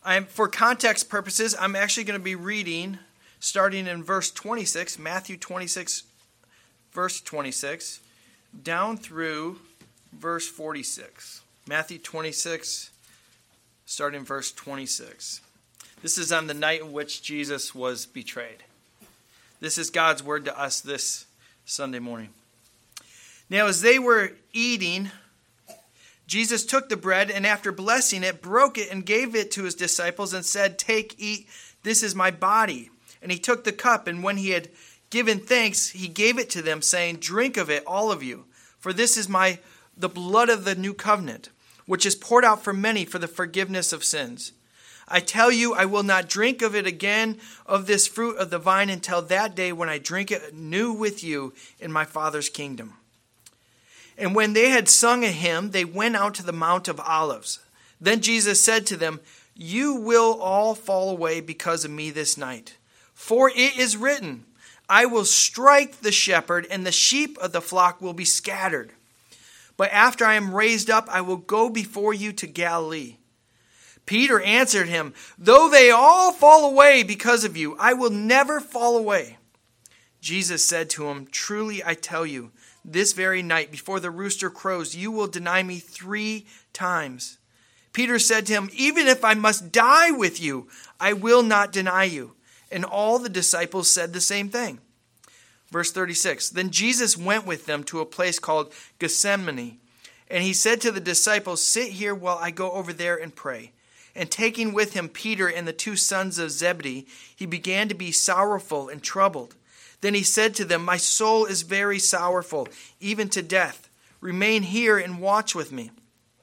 For context purposes, I'm actually going to be reading starting in verse 26, Matthew 26, verse 26, down through verse 46. Matthew 26, starting in verse 26. This is on the night in which Jesus was betrayed. This is God's word to us this Sunday morning. Now, as they were eating, Jesus took the bread and after blessing it, broke it and gave it to his disciples and said, "Take, eat, this is my body." And he took the cup, and when he had given thanks, he gave it to them, saying, "Drink of it, all of you, for this is the blood of the new covenant, which is poured out for many for the forgiveness of sins. I tell you, I will not drink of it again, of this fruit of the vine, until that day when I drink it new with you in my Father's kingdom." And when they had sung a hymn, they went out to the Mount of Olives. Then Jesus said to them, "You will all fall away because of me this night. For it is written, I will strike the shepherd, and the sheep of the flock will be scattered. But after I am raised up, I will go before you to Galilee." Peter answered him, "Though they all fall away because of you, I will never fall away." Jesus said to him, "Truly I tell you, this very night before the rooster crows, you will deny me 3 times. Peter said to him, "Even if I must die with you, I will not deny you." And all the disciples said the same thing. Verse 36, Then Jesus went with them to a place called Gethsemane. And he said to the disciples, "Sit here while I go over there and pray." And taking with him Peter and the 2 sons of Zebedee, he began to be sorrowful and troubled. Then he said to them, "My soul is very sorrowful, even to death. Remain here and watch with me."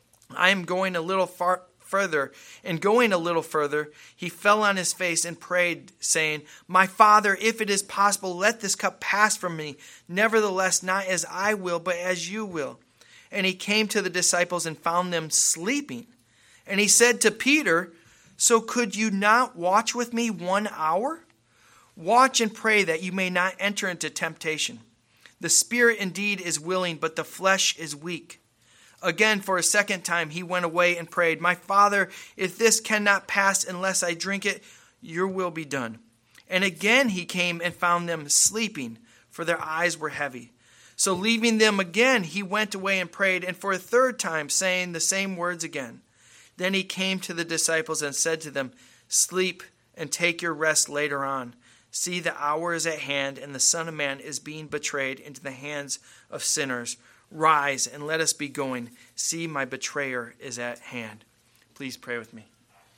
I am going a little further. And going a little further, he fell on his face and prayed, saying, "My Father, if it is possible, let this cup pass from me. Nevertheless, not as I will, but as you will." And he came to the disciples and found them sleeping. And he said to Peter, "So could you not watch with me 1 hour? Watch and pray that you may not enter into temptation. The spirit indeed is willing, but the flesh is weak." Again, for a second time, he went away and prayed, "My Father, if this cannot pass unless I drink it, your will be done." And again he came and found them sleeping, for their eyes were heavy. So leaving them again, he went away and prayed, and for a third time, saying the same words again. Then he came to the disciples and said to them, "Sleep and take your rest later on. See, the hour is at hand, and the Son of Man is being betrayed into the hands of sinners. Rise and let us be going. See, my betrayer is at hand." Please pray with me.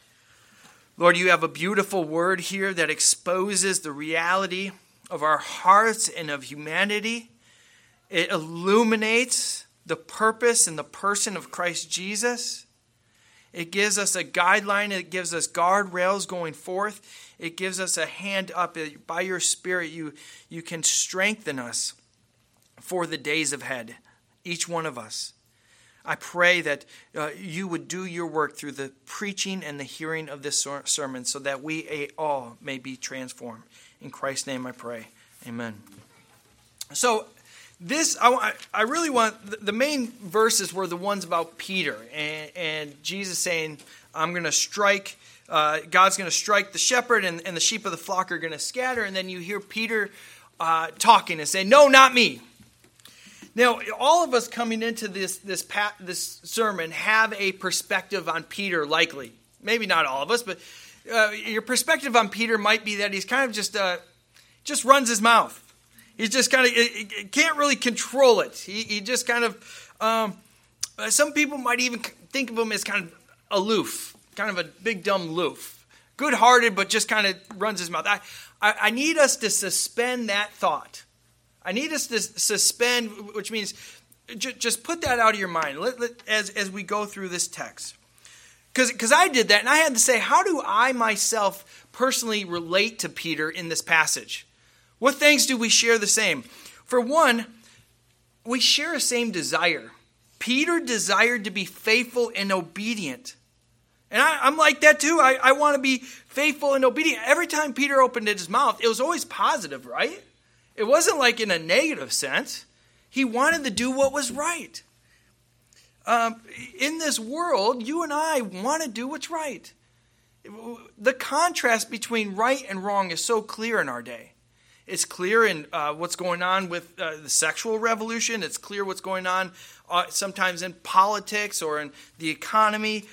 Lord, you have a beautiful word here that exposes the reality of our hearts and of humanity. It illuminates the purpose and the person of Christ Jesus. It gives us a guideline. It gives us guardrails going forth. It gives us a hand up. By your Spirit, you can strengthen us for the days ahead, each one of us. I pray that you would do your work through the preaching and the hearing of this sermon so that we all may be transformed. In Christ's name I pray. Amen. So I really want, the main verses were the ones about Peter and Jesus saying, I'm going to strike, God's going to strike the shepherd and the sheep of the flock are going to scatter. And then you hear Peter talking and saying, "No, not me." Now, all of us coming into this sermon have a perspective on Peter, likely. Maybe not all of us, but your perspective on Peter might be that he's kind of just runs his mouth. He's just kind of, can't really control it. He just kind of, some people might even think of him as kind of aloof, kind of a big dumb loof. Good-hearted, but just kind of runs his mouth. I need us to suspend that thought. I need us to suspend, which means just put that out of your mind as we go through this text. Because I did that, and I had to say, how do I myself personally relate to Peter in this passage? What things do we share the same? For one, we share a same desire. Peter desired to be faithful and obedient. And I'm like that too. I want to be faithful and obedient. Every time Peter opened his mouth, it was always positive, right? It wasn't like in a negative sense. He wanted to do what was right. In this world, you and I want to do what's right. The contrast between right and wrong is so clear in our day. It's clear in what's going on with the sexual revolution. It's clear what's going on sometimes in politics or in the economy.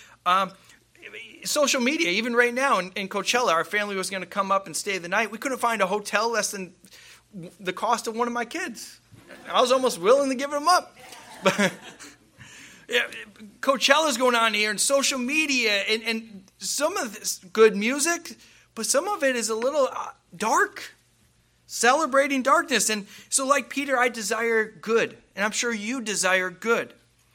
Social media, even right now in Coachella, our family was going to come up and stay the night. We couldn't find a hotel less than the cost of one of my kids. I was almost willing to give them up. But yeah, Coachella's going on here and social media and some of this good music, but some of it is a little dark. Celebrating darkness. And so like Peter, I desire good. And I'm sure you desire good.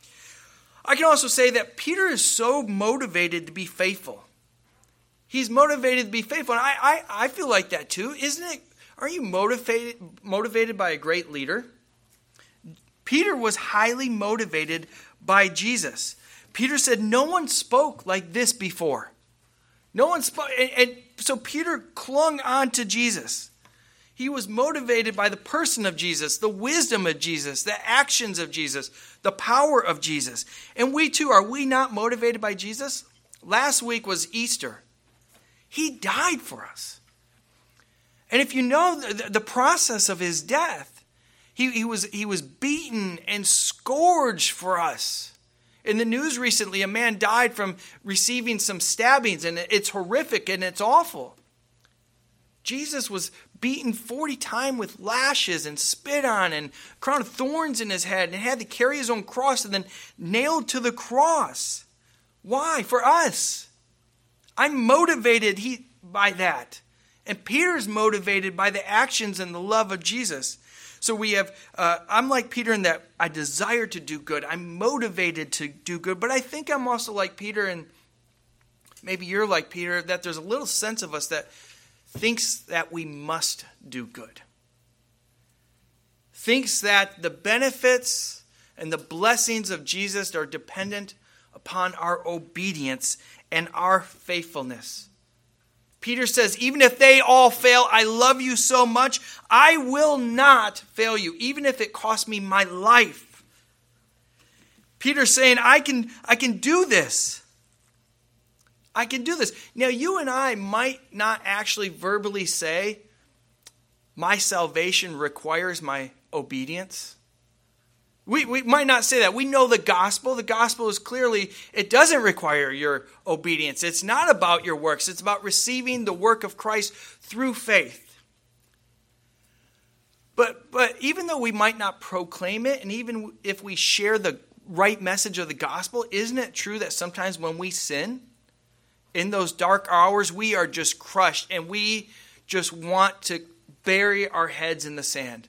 I can also say that Peter is so motivated to be faithful. He's motivated to be faithful. And I feel like that too. Isn't it? Aren't you motivated by a great leader? Peter was highly motivated by Jesus. Peter said, no one spoke like this before. No one spoke. And so Peter clung on to Jesus. He was motivated by the person of Jesus, the wisdom of Jesus, the actions of Jesus, the power of Jesus. And we too, are we not motivated by Jesus? Last week was Easter. He died for us. And if you know the process of his death, he was beaten and scourged for us. In the news recently, a man died from receiving some stabbings, and it's horrific and it's awful. Jesus was beaten 40 times with lashes and spit on and crown of thorns in his head and had to carry his own cross and then nailed to the cross. Why? For us. I'm motivated by that. And Peter's motivated by the actions and the love of Jesus. So we have, I'm like Peter in that I desire to do good. I'm motivated to do good. But I think I'm also like Peter, and maybe you're like Peter, that there's a little sense of us that thinks that we must do good. Thinks that the benefits and the blessings of Jesus are dependent upon our obedience and our faithfulness. Peter says, even if they all fail, I love you so much, I will not fail you, even if it costs me my life. Peter's saying, I can do this. I can do this. Now, you and I might not actually verbally say, my salvation requires my obedience. We might not say that. We know the gospel. The gospel is clearly, it doesn't require your obedience. It's not about your works. It's about receiving the work of Christ through faith. But even though we might not proclaim it, and even if we share the right message of the gospel, isn't it true that sometimes when we sin, in those dark hours, we are just crushed and we just want to bury our heads in the sand?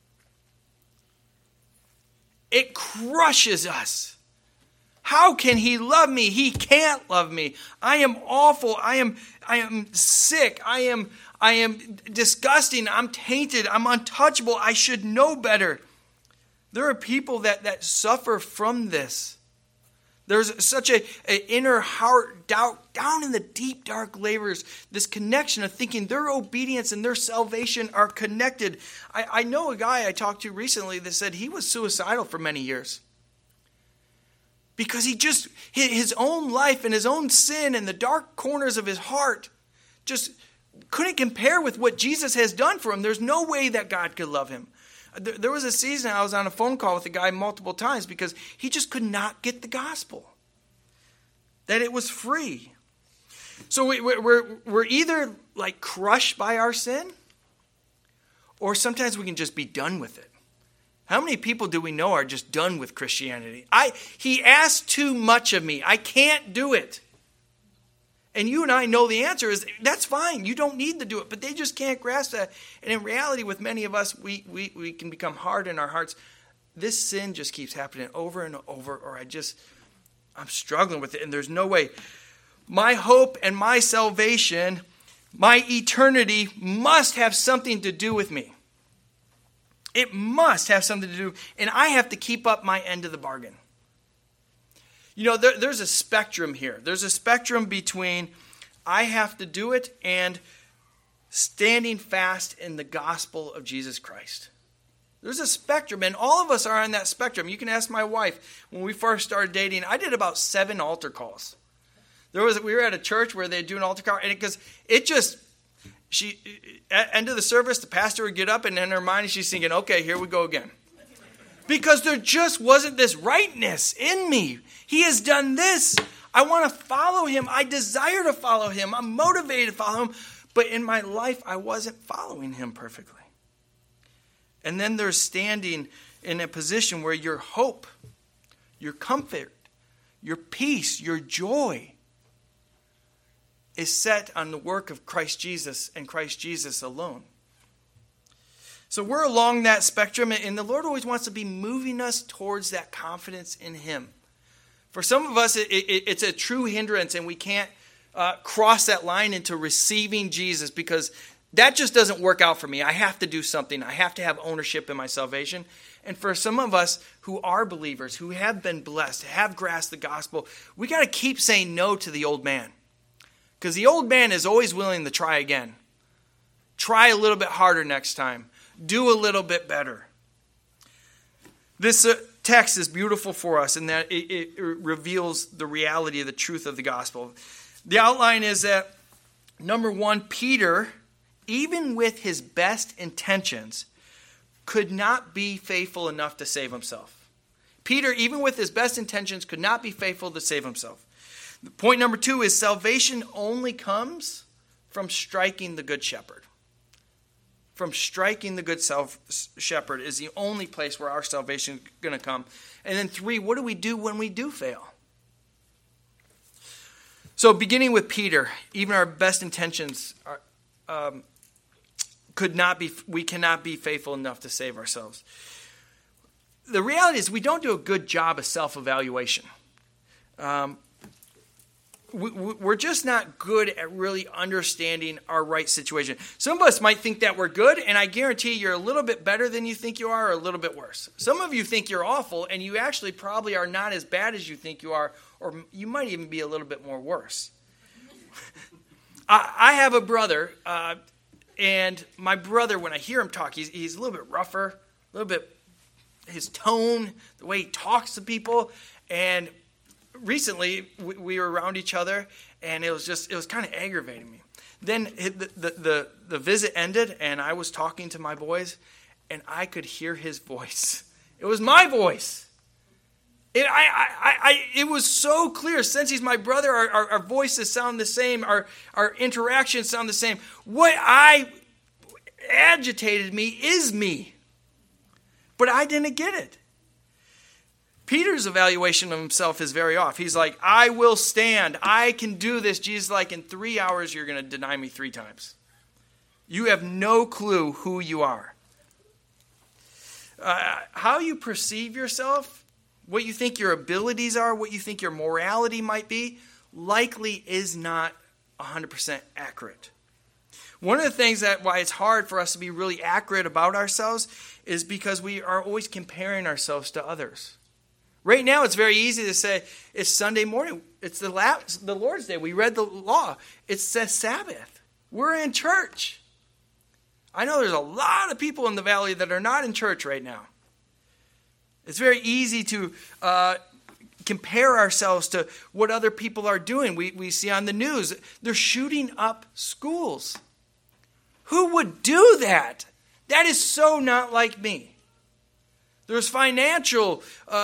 It crushes us. How can he love me? He can't love me. I am awful. I am sick. I am disgusting. I'm tainted. I'm untouchable. I should know better. There are people that suffer from this. There's such an inner heart doubt down in the deep, dark layers, this connection of thinking their obedience and their salvation are connected. I know a guy I talked to recently that said he was suicidal for many years. Because his own life and his own sin and the dark corners of his heart just couldn't compare with what Jesus has done for him. There's no way that God could love him. There was a season I was on a phone call with a guy multiple times because he just could not get the gospel. That it was free. So we're either like crushed by our sin, or sometimes we can just be done with it. How many people do we know are just done with Christianity? He asked too much of me. I can't do it. And you and I know the answer is, that's fine. You don't need to do it. But they just can't grasp that. And in reality, with many of us, we can become hard in our hearts. This sin just keeps happening over and over, or I'm struggling with it, and there's no way. My hope and my salvation, my eternity must have something to do with me. It must have something to do, and I have to keep up my end of the bargain. You know, there's a spectrum here. There's a spectrum between I have to do it and standing fast in the gospel of Jesus Christ. There's a spectrum, and all of us are on that spectrum. You can ask my wife. When we first started dating, I did about 7 altar calls. We were at a church where they do an altar call, and at end of the service, the pastor would get up, and in her mind, she's thinking, okay, here we go again. Because there just wasn't this rightness in me. He has done this. I want to follow him. I desire to follow him. I'm motivated to follow him. But in my life, I wasn't following him perfectly. And then there's standing in a position where your hope, your comfort, your peace, your joy is set on the work of Christ Jesus and Christ Jesus alone. So we're along that spectrum, and the Lord always wants to be moving us towards that confidence in him. For some of us, it's a true hindrance, and we can't cross that line into receiving Jesus because that just doesn't work out for me. I have to do something. I have to have ownership in my salvation. And for some of us who are believers, who have been blessed, have grasped the gospel, we got to keep saying no to the old man. Because the old man is always willing to try again. Try a little bit harder next time. Do a little bit better. This text is beautiful for us in that it reveals the reality of the truth of the gospel. The outline is that, number one, Peter, even with his best intentions, could not be faithful enough to save himself. Peter, even with his best intentions, could not be faithful to save himself. Point number two is salvation only comes from striking the good shepherd. From striking the good shepherd is the only place where our salvation is going to come. And then three, what do we do when we do fail? So beginning with Peter, even our best intentions we cannot be faithful enough to save ourselves. The reality is we don't do a good job of self-evaluation. We're just not good at really understanding our right situation. Some of us might think that we're good, and I guarantee you're a little bit better than you think you are or a little bit worse. Some of you think you're awful, and you actually probably are not as bad as you think you are, or you might even be a little bit more worse. I have a brother, and my brother, when I hear him talk, he's a little bit rougher, a little bit, his tone, the way he talks to people, and recently, we were around each other, and it was kind of aggravating me. Then the visit ended, and I was talking to my boys, and I could hear his voice. It was my voice. It was so clear. Since he's my brother, our voices sound the same. Our interactions sound the same. What agitated me is me. But I didn't get it. Peter's evaluation of himself is very off. He's like, I will stand. I can do this. Jesus is like, in 3 hours, you're going to deny me 3 times. You have no clue who you are. How you perceive yourself, what you think your abilities are, what you think your morality might be, likely is not 100% accurate. One of the things why it's hard for us to be really accurate about ourselves is because we are always comparing ourselves to others. Right now, it's very easy to say, it's Sunday morning. It's the Lord's Day. We read the law. It's the Sabbath. We're in church. I know there's a lot of people in the valley that are not in church right now. It's very easy to compare ourselves to what other people are doing. We see on the news, they're shooting up schools. Who would do that? That is so not like me. There's financial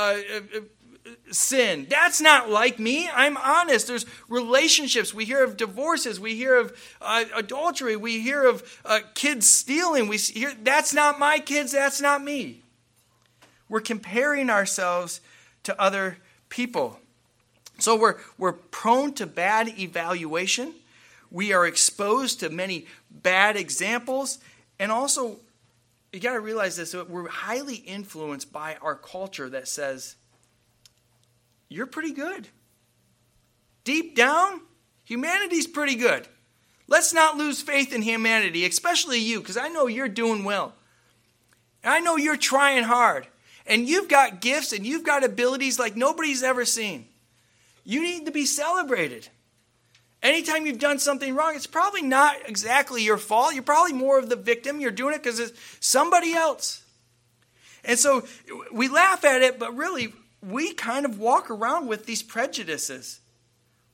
sin. That's not like me. I'm honest. There's relationships. We hear of divorces. We hear of adultery. We hear of kids stealing. We hear that's not my kids. That's not me. We're comparing ourselves to other people. So we're prone to bad evaluation. We are exposed to many bad examples. And also, you got to realize this, we're highly influenced by our culture that says, you're pretty good. Deep down, humanity's pretty good. Let's not lose faith in humanity, especially you, because I know you're doing well. And I know you're trying hard. And you've got gifts and you've got abilities like nobody's ever seen. You need to be celebrated. Anytime you've done something wrong, it's probably not exactly your fault. You're probably more of the victim. You're doing it because it's somebody else. And so we laugh at it, but really, we kind of walk around with these prejudices.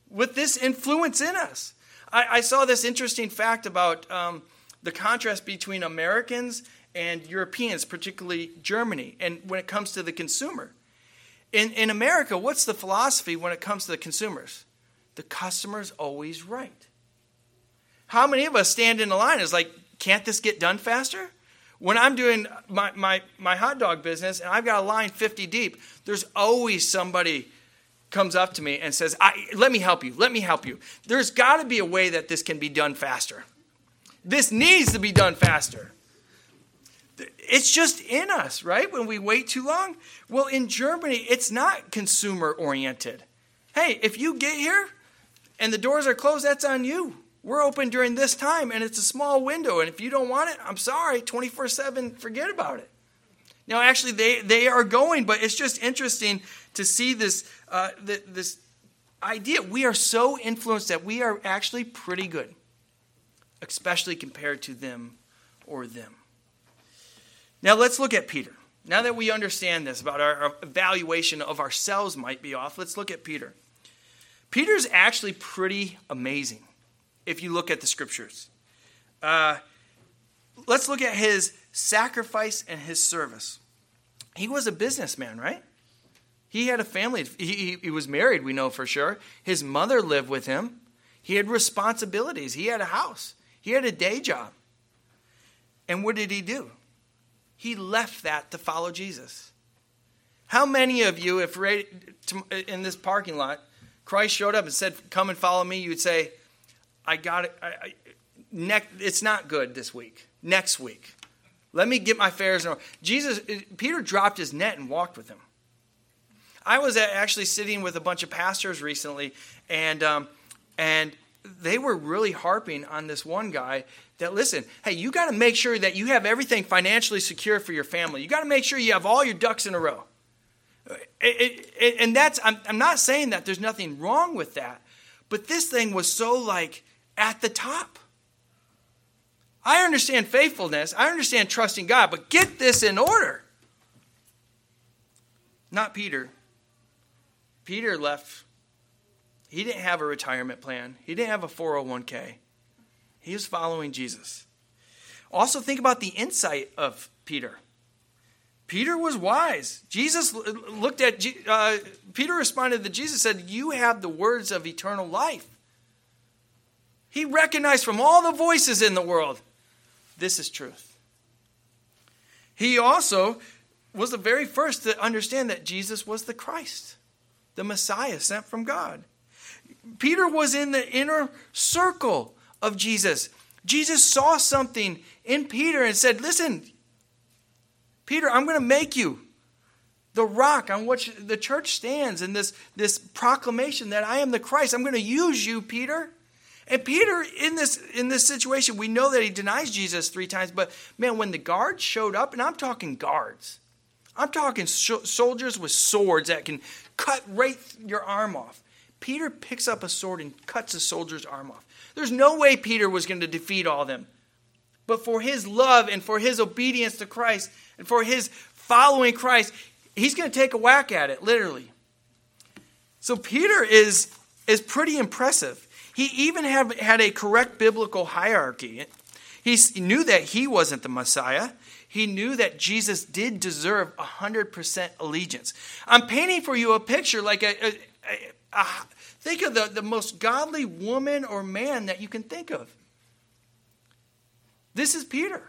with this influence in us. I saw this interesting fact about the contrast between Americans and Europeans, particularly Germany, and when it comes to the consumer. In America, what's the philosophy when it comes to the consumers? The customer's always right. How many of us stand in a line is like, can't this get done faster? When I'm doing my hot dog business and I've got a line 50 deep, there's always somebody comes up to me and says, let me help you. Let me help you. There's got to be a way that this can be done faster. This needs to be done faster. It's just in us, right? When we wait too long. Well, in Germany, it's not consumer oriented. Hey, if you get here and the doors are closed, that's on you. We're open during this time and it's a small window. And if you don't want it, I'm sorry, 24/7, forget about it. Now, actually, they are going, but it's just interesting to see this idea. We are so influenced that we are actually pretty good, especially compared to them or them. Now, let's look at Peter. Now that we understand this about our evaluation of ourselves might be off, let's look at Peter. Peter's actually pretty amazing if you look at the scriptures. Let's look at his sacrifice and his service. He was a businessman, right? He had a family. He was married, we know for sure. His mother lived with him. He had responsibilities. He had a house. He had a day job. And what did he do? He left that to follow Jesus. How many of you, if in this parking lot, Christ showed up and said, come and follow me, you would say, I got it. It's not good this week. Next week. Let me get my fares in order. Peter dropped his net and walked with him. I was actually sitting with a bunch of pastors recently, and they were really harping on this one guy that, listen, hey, you got to make sure that you have everything financially secure for your family. You got to make sure you have all your ducks in a row. And that's, I'm not saying that there's nothing wrong with that, but this thing was so like at the top. I understand faithfulness. I understand trusting God, but get this in order. Not Peter. Peter left. He didn't have a retirement plan. He didn't have a 401k. He was following Jesus. Also think about the insight of Peter. Peter was wise. Jesus looked at, Peter responded to Jesus and said, you have the words of eternal life. He recognized from all the voices in the world, this is truth. He also was the very first to understand that Jesus was the Christ, the Messiah sent from God. Peter was in the inner circle of Jesus. Jesus saw something in Peter and said, listen, Peter, I'm going to make you the rock on which the church stands in this proclamation that I am the Christ. I'm going to use you, Peter. And Peter, in this situation, we know that he denies Jesus 3 times. But man, when the guards showed up, and I'm talking guards. I'm talking soldiers with swords that can cut right your arm off. Peter picks up a sword and cuts a soldier's arm off. There's no way Peter was going to defeat all of them. But for his love and for his obedience to Christ and for his following Christ, he's going to take a whack at it, literally. So Peter is pretty impressive. He even had a correct biblical hierarchy. He knew that he wasn't the Messiah. He knew that Jesus did deserve 100% allegiance. I'm painting for you a picture like think of the most godly woman or man that you can think of. This is Peter.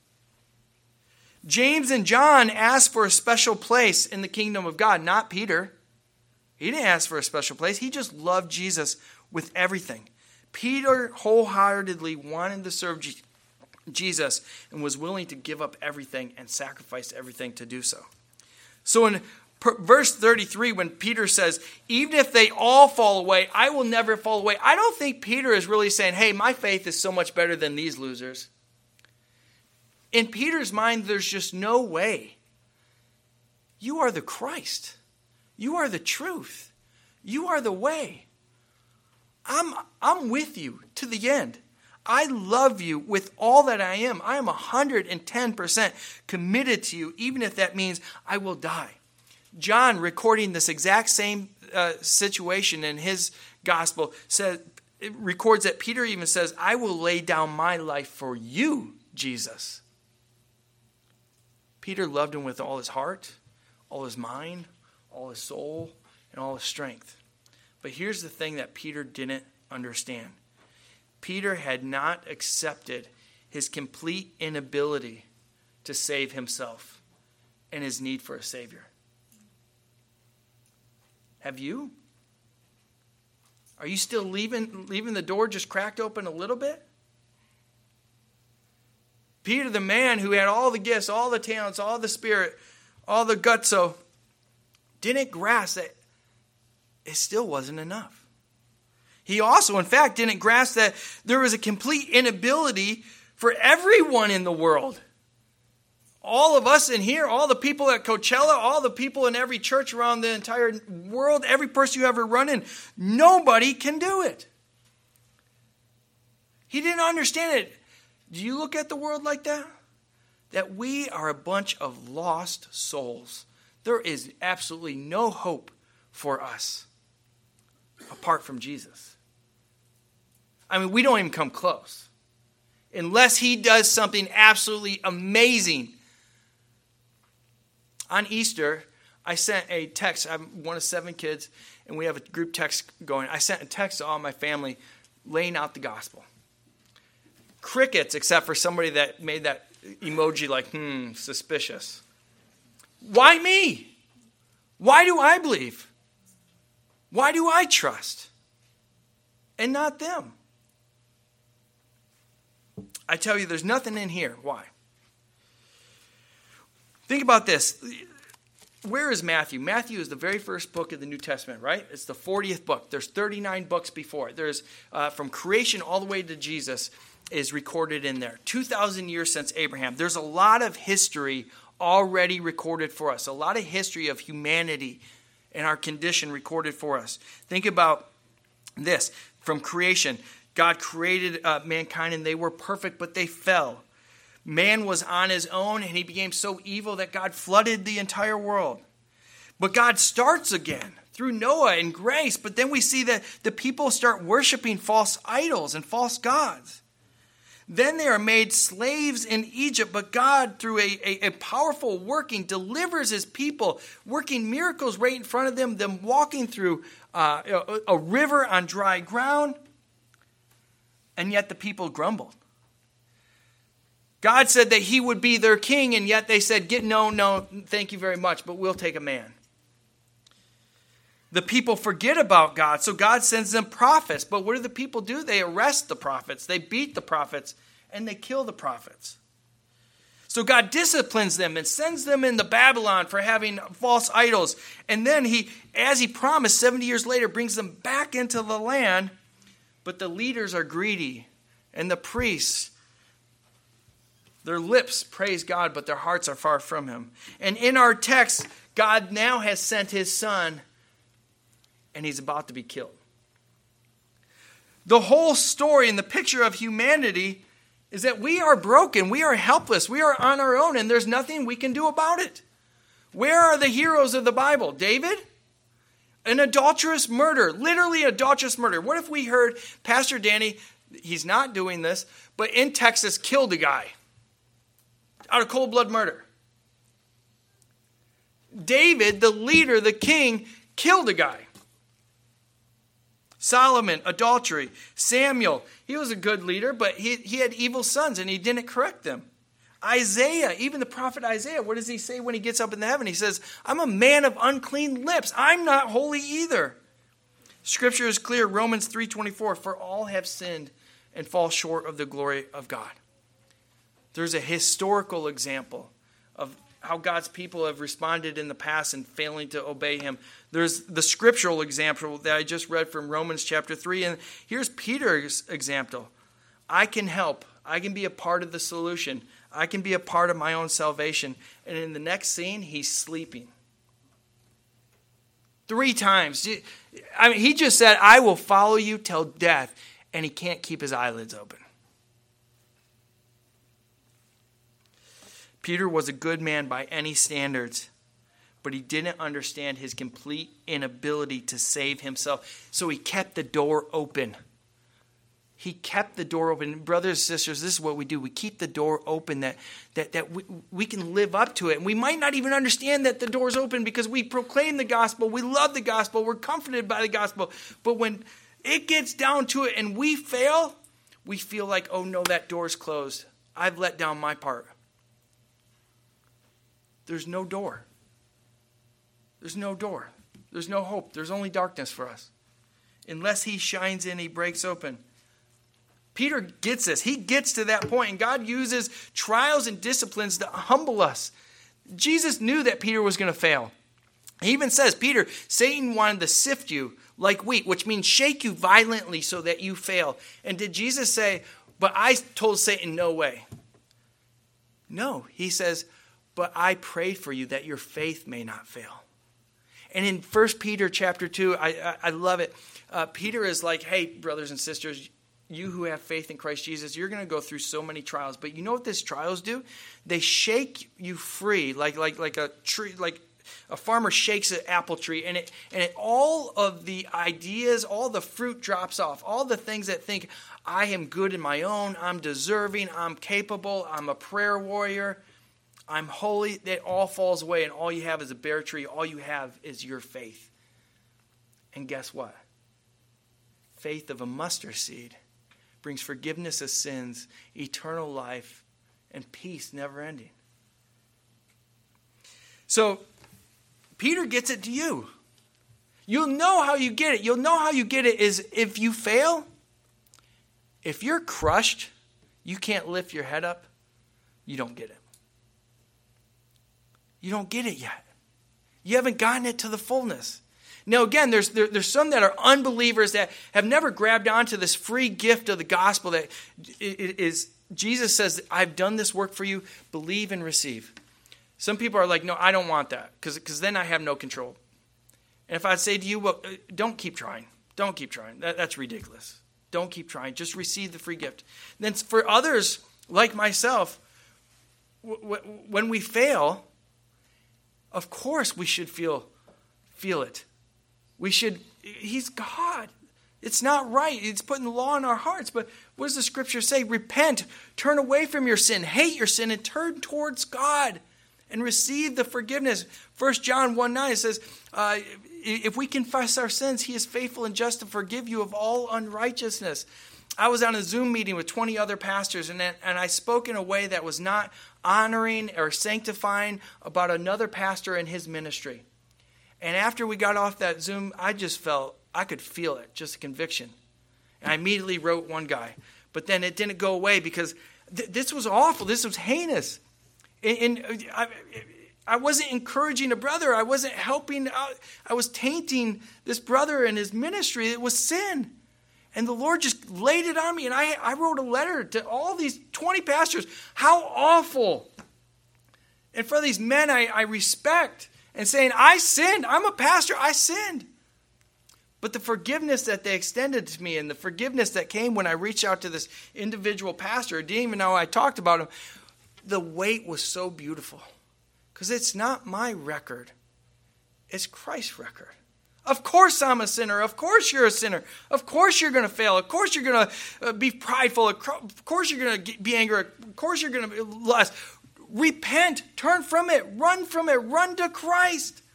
James and John asked for a special place in the kingdom of God, not Peter. He didn't ask for a special place. He just loved Jesus with everything. Peter wholeheartedly wanted to serve Jesus and was willing to give up everything and sacrifice everything to do so. So in verse 33, when Peter says, even if they all fall away, I will never fall away. I don't think Peter is really saying, hey, my faith is so much better than these losers. In Peter's mind, there's just no way. You are the Christ. You are the truth. You are the way. I'm with you to the end. I love you with all that I am. I am 110% committed to you, even if that means I will die. John, recording this exact same situation in his gospel it records that Peter even says, I will lay down my life for you, Jesus. Peter loved him with all his heart, all his mind, all his soul, and all his strength. But here's the thing that Peter didn't understand. Peter had not accepted his complete inability to save himself and his need for a Savior. Have you? Are you still leaving the door just cracked open a little bit? Peter, the man who had all the gifts, all the talents, all the spirit, all the gutso, didn't grasp that it still wasn't enough. He also, in fact, didn't grasp that there was a complete inability for everyone in the world. All of us in here, all the people at Coachella, all the people in every church around the entire world, every person you ever run in, nobody can do it. He didn't understand it. Do you look at the world like that? That we are a bunch of lost souls. There is absolutely no hope for us apart from Jesus. I mean, we don't even come close. Unless he does something absolutely amazing. On Easter, I sent a text. I'm one of 7 kids, and we have a group text going. I sent a text to all my family laying out the gospel. Crickets, except for somebody that made that emoji like, suspicious. Why me? Why do I believe? Why do I trust? And not them. I tell you, there's nothing in here. Why? Think about this. Where is Matthew? Matthew is the very first book of the New Testament, right? It's the 40th book. There's 39 books before it. There's from creation all the way to Jesus is recorded in there. 2,000 years since Abraham. There's a lot of history already recorded for us. A lot of history of humanity and our condition recorded for us. Think about this. From creation, God created mankind and they were perfect, but they fell. Man was on his own and he became so evil that God flooded the entire world. But God starts again through Noah and grace. But then we see that the people start worshiping false idols and false gods. Then they are made slaves in Egypt, but God, through a powerful working, delivers his people, working miracles right in front of them walking through a river on dry ground. And yet the people grumbled. God said that he would be their king, and yet they said, no, thank you very much, but we'll take a man. The people forget about God, so God sends them prophets. But what do the people do? They arrest the prophets, they beat the prophets, and they kill the prophets. So God disciplines them and sends them into Babylon for having false idols. And then he, as he promised, 70 years later, brings them back into the land. But the leaders are greedy, and the priests, their lips praise God, but their hearts are far from him. And in our text, God now has sent his son, and he's about to be killed. The whole story and the picture of humanity is that we are broken, we are helpless, we are on our own, and there's nothing we can do about it. Where are the heroes of the Bible? David? An adulterous murder, literally adulterous murder. What if we heard Pastor Danny, he's not doing this, but in Texas killed a guy out of cold blood murder? David, the leader, the king, killed a guy. Solomon, adultery. Samuel, he was a good leader, but he had evil sons and he didn't correct them. Isaiah, even the prophet Isaiah, what does he say when he gets up in the heaven? He says, I'm a man of unclean lips. I'm not holy either. Scripture is clear, Romans 3:24, for all have sinned and fall short of the glory of God. There's a historical example of how God's people have responded in the past and failing to obey him. There's the scriptural example that I just read from Romans chapter 3. And here's Peter's example. I can help. I can be a part of the solution. I can be a part of my own salvation. And in the next scene, he's sleeping. 3 times. I mean, he just said, I will follow you till death. And he can't keep his eyelids open. Peter was a good man by any standards, but he didn't understand his complete inability to save himself. So he kept the door open. He kept the door open. Brothers and sisters, this is what we do. We keep the door open that we can live up to it. And we might not even understand that the door's open because we proclaim the gospel. We love the gospel. We're comforted by the gospel. But when it gets down to it and we fail, we feel like, oh no, that door's closed. I've let down my part. There's no door. There's no door. There's no hope. There's only darkness for us. Unless he shines in, he breaks open. Peter gets this. He gets to that point, and God uses trials and disciplines to humble us. Jesus knew that Peter was going to fail. He even says, Peter, Satan wanted to sift you like wheat, which means shake you violently so that you fail. And did Jesus say, but I told Satan, no way? No, he says, but I pray for you that your faith may not fail. And in 1 Peter chapter 2, I love it. Peter is like, hey, brothers and sisters, you who have faith in Christ Jesus, you're going to go through so many trials. But you know what these trials do? They shake you free, like a tree, like a farmer shakes an apple tree, and it all of the ideas, all the fruit drops off. All the things that think, I am good in my own, I'm deserving, I'm capable, I'm a prayer warrior, I'm holy, that all falls away, and all you have is a bare tree. All you have is your faith. And guess what? Faith of a mustard seed brings forgiveness of sins, eternal life, and peace never ending. So, Peter gets it to you. You'll know how you get it. You'll know how you get it is if you fail, if you're crushed, you can't lift your head up, you don't get it. You don't get it yet. You haven't gotten it to the fullness. Now, again, there's some that are unbelievers that have never grabbed onto this free gift of the gospel that is, Jesus says, I've done this work for you, believe and receive. Some people are like, no, I don't want that because then I have no control. And if I'd say to you, well, don't keep trying. Don't keep trying. That's ridiculous. Don't keep trying. Just receive the free gift. Then for others like myself, when we fail, of course we should feel it. We should, he's God. It's not right. It's putting the law in our hearts. But what does the scripture say? Repent, turn away from your sin, hate your sin, and turn towards God and receive the forgiveness. 1 John 1:9 says, if we confess our sins, he is faithful and just to forgive you of all unrighteousness. I was on a Zoom meeting with 20 other pastors, and I spoke in a way that was not honoring or sanctifying about another pastor and his ministry. And after we got off that Zoom, I just felt, I could feel it, just a conviction. And I immediately wrote one guy. But then it didn't go away because this was awful. This was heinous. And I wasn't encouraging a brother. I wasn't helping out. I was tainting this brother and his ministry. It was sin. And the Lord just laid it on me. And I wrote a letter to all these 20 pastors. How awful. And for these men I respect. And saying, I sinned. I'm a pastor. I sinned. But the forgiveness that they extended to me and the forgiveness that came when I reached out to this individual pastor, didn't even know I talked about him, the weight was so beautiful. Because it's not my record. It's Christ's record. Of course I'm a sinner. Of course you're a sinner. Of course you're going to fail. Of course you're going to be prideful. Of course you're going to be angry. Of course you're going to lust. Repent, turn from it, run to Christ.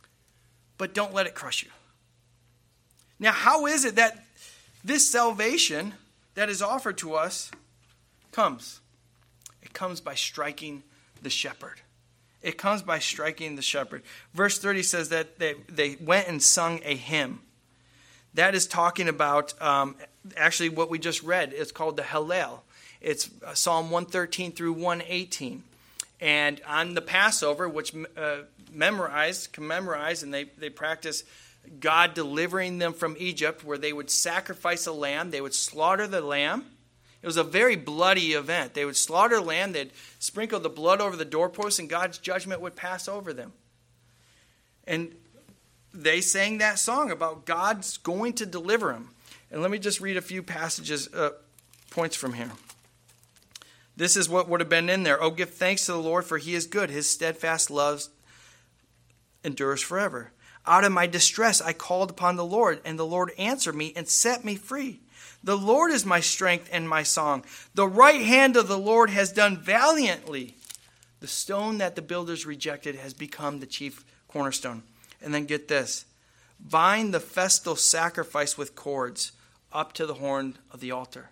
But don't let it crush you. Now, how is it that this salvation that is offered to us comes? It comes by striking the shepherd. It comes by striking the shepherd. Verse 30 says that they went and sung a hymn. That is talking about actually what we just read. It's called the Hallel. It's Psalm 113 through 118. And on the Passover, which can memorize, and they practice God delivering them from Egypt, where they would sacrifice a lamb. They would slaughter the lamb. It was a very bloody event. They would slaughter a lamb. They'd sprinkle the blood over the doorpost, and God's judgment would pass over them. And they sang that song about God's going to deliver them. And let me just read a few passages, points from here. This is what would have been in there. Oh, give thanks to the Lord, for he is good. His steadfast love endures forever. Out of my distress I called upon the Lord, and the Lord answered me and set me free. The Lord is my strength and my song. The right hand of the Lord has done valiantly. The stone that the builders rejected has become the chief cornerstone. And then get this. Bind the festal sacrifice with cords up to the horn of the altar.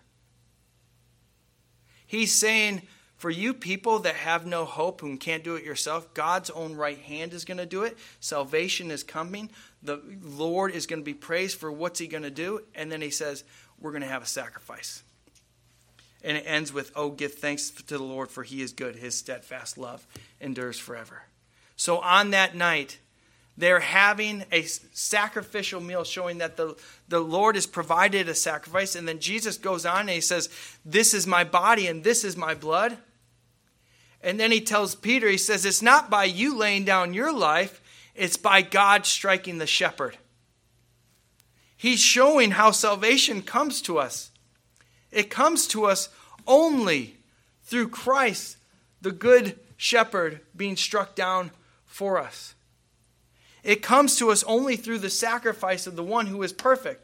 He's saying, for you people that have no hope and can't do it yourself, God's own right hand is going to do it. Salvation is coming. The Lord is going to be praised for what's he going to do. And then he says, we're going to have a sacrifice. And it ends with, oh, give thanks to the Lord, for he is good. His steadfast love endures forever. So on that night, they're having a sacrificial meal showing that the Lord has provided a sacrifice. And then Jesus goes on and he says, this is my body and this is my blood. And then he tells Peter, he says, it's not by you laying down your life, it's by God striking the shepherd. He's showing how salvation comes to us. It comes to us only through Christ, the good shepherd, being struck down for us. It comes to us only through the sacrifice of the one who is perfect.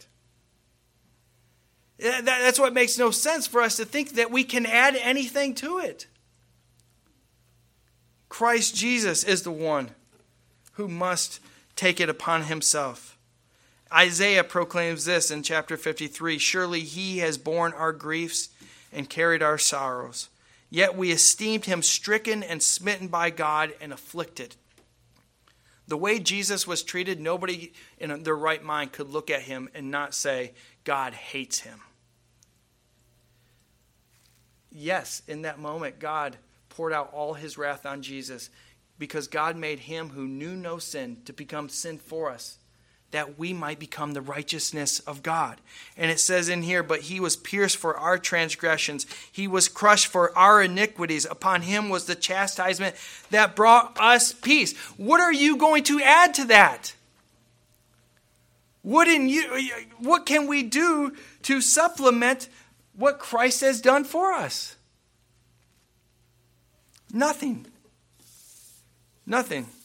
That's what makes no sense for us to think that we can add anything to it. Christ Jesus is the one who must take it upon himself. Isaiah proclaims this in chapter 53, surely he has borne our griefs and carried our sorrows. Yet we esteemed him stricken and smitten by God and afflicted. The way Jesus was treated, nobody in their right mind could look at him and not say, God hates him. Yes, in that moment, God poured out all his wrath on Jesus because God made him who knew no sin to become sin for us, that we might become the righteousness of God. And it says in here, but he was pierced for our transgressions. He was crushed for our iniquities. Upon him was the chastisement that brought us peace. What are you going to add to that? What can we do to supplement what Christ has done for us? Nothing. Nothing.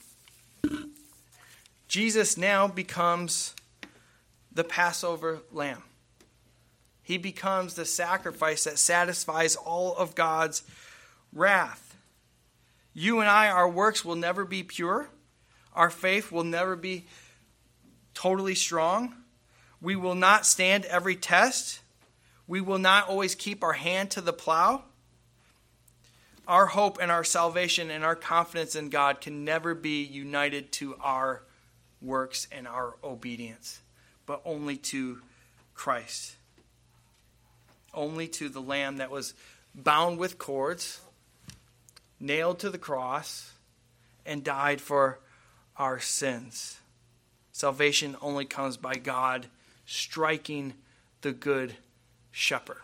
Jesus now becomes the Passover lamb. He becomes the sacrifice that satisfies all of God's wrath. You and I, our works will never be pure. Our faith will never be totally strong. We will not stand every test. We will not always keep our hand to the plow. Our hope and our salvation and our confidence in God can never be united to our works and our obedience, but only to Christ. Only to the Lamb that was bound with cords, nailed to the cross, and died for our sins. Salvation only comes by God striking the good shepherd.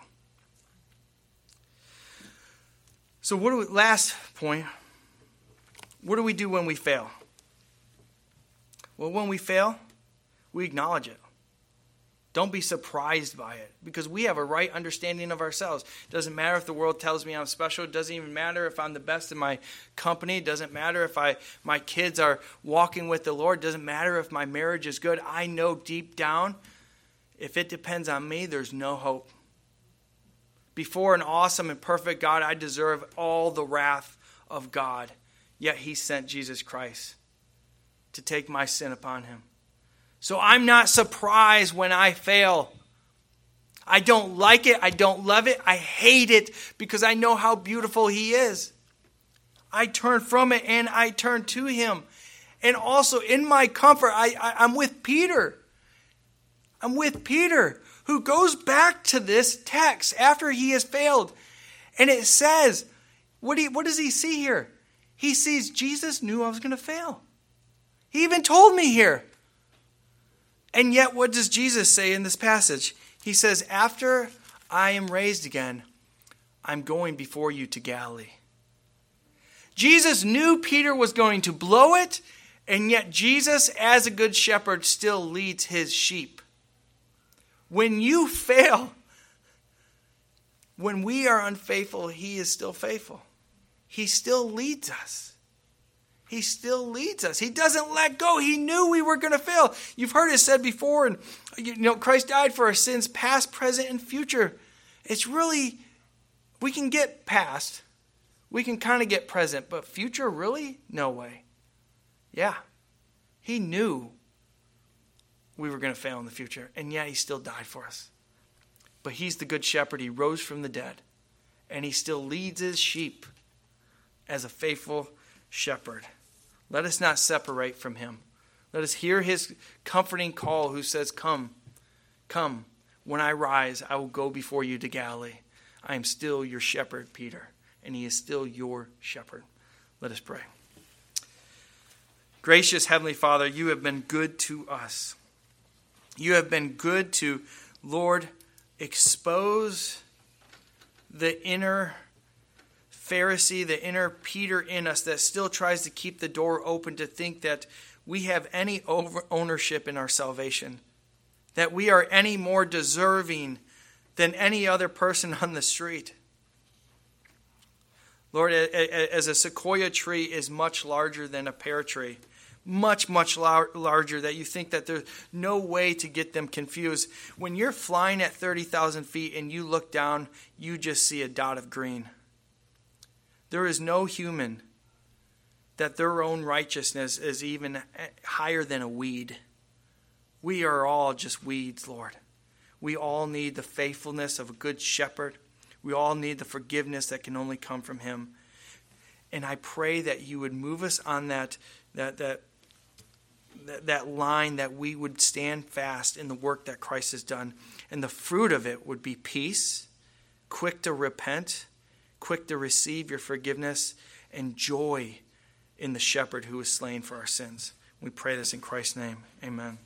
So last point, what do we do when we fail? Well, when we fail, we acknowledge it. Don't be surprised by it, because we have a right understanding of ourselves. It doesn't matter if the world tells me I'm special. It doesn't even matter if I'm the best in my company. It doesn't matter if my kids are walking with the Lord. It doesn't matter if my marriage is good. I know deep down, if it depends on me, there's no hope. Before an awesome and perfect God, I deserve all the wrath of God. Yet he sent Jesus Christ to take my sin upon him. So I'm not surprised when I fail. I don't like it. I don't love it. I hate it because I know how beautiful he is. I turn from it and I turn to him. And also in my comfort, I'm with Peter. I'm with Peter, who goes back to this text after he has failed. And it says, what does he see here? He sees Jesus knew I was going to fail. He even told me here. And yet, what does Jesus say in this passage? He says, after I am raised again, I'm going before you to Galilee. Jesus knew Peter was going to blow it, and yet Jesus, as a good shepherd, still leads his sheep. When you fail, when we are unfaithful, he is still faithful. He still leads us. He still leads us. He doesn't let go. He knew we were going to fail. You've heard it said before, and Christ died for our sins, past, present, and future. It's really, we can get past. We can kind of get present, but future, really? No way. Yeah. He knew we were going to fail in the future, and yet he still died for us. But he's the good shepherd. He rose from the dead, and he still leads his sheep as a faithful shepherd. Let us not separate from him. Let us hear his comforting call who says, come, come. When I rise, I will go before you to Galilee. I am still your shepherd, Peter, and he is still your shepherd. Let us pray. Gracious Heavenly Father, you have been good to us. You have been good to, Lord, expose the inner Pharisee, the inner Peter in us that still tries to keep the door open to think that we have any ownership in our salvation, that we are any more deserving than any other person on the street. Lord, as a sequoia tree is much larger than a pear tree, much, much larger, that you think that there's no way to get them confused. When you're flying at 30,000 feet and you look down, you just see a dot of green. There is no human that their own righteousness is even higher than a weed. We are all just weeds, Lord. We all need the faithfulness of a good shepherd. We all need the forgiveness that can only come from him. And I pray that you would move us on that line, that we would stand fast in the work that Christ has done. And the fruit of it would be peace, quick to repent, quick to receive your forgiveness, and joy in the shepherd who was slain for our sins. We pray this in Christ's name. Amen.